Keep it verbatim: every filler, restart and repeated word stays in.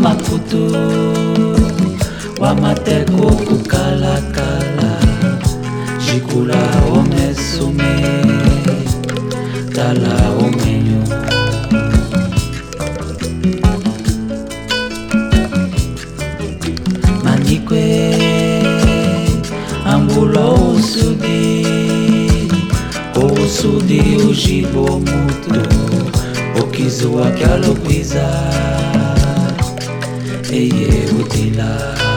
makutu wa mateko kukalakala jikula omesume tala omenyo manikwe ambulo usudi usudi ujibo mutu okizuwa kyalokwiza eye utila